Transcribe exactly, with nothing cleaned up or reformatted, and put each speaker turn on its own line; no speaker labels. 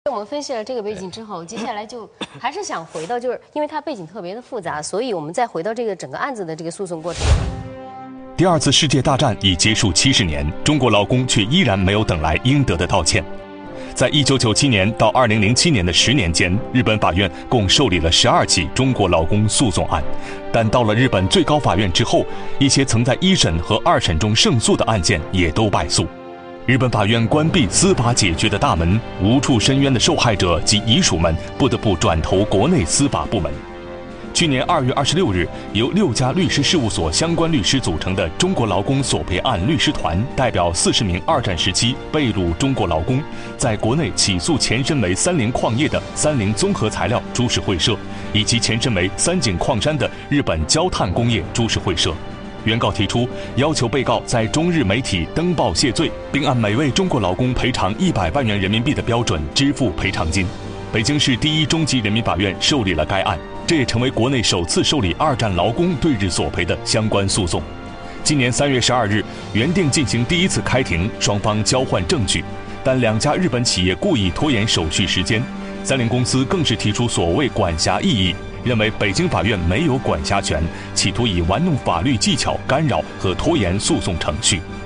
我们分析了这个背景之后，接下来就还是想回到，就是因为它背景特别的复杂，所以我们再回到这个整个案子的这个诉讼过程。
第二次世界大战已结束七十年，中国劳工却依然没有等来应得的道歉。在一九九七年到二零零七年的十年间，日本法院共受理了十二起中国劳工诉讼案，但到了日本最高法院之后，一些曾在一审和二审中胜诉的案件也都败诉。日本法院关闭司法解决的大门，无处申冤的受害者及遗属们不得不转投国内司法部门。去年二月二十六日，由六家律师事务所相关律师组成的中国劳工索赔案律师团，代表四十名二战时期被掳中国劳工，在国内起诉前身为三菱矿业的三菱综合材料株式会社，以及前身为三井矿山的日本焦炭工业株式会社。原告提出，要求被告在中日媒体登报谢罪，并按每位中国劳工赔偿一百万元人民币的标准支付赔偿金。北京市第一中级人民法院受理了该案，这也成为国内首次受理二战劳工对日索赔的相关诉讼。今年三月十二日，原定进行第一次开庭，双方交换证据，但两家日本企业故意拖延手续时间，三菱公司更是提出所谓管辖异议，认为北京法院没有管辖权，企图以玩弄法律技巧干扰和拖延诉讼程序。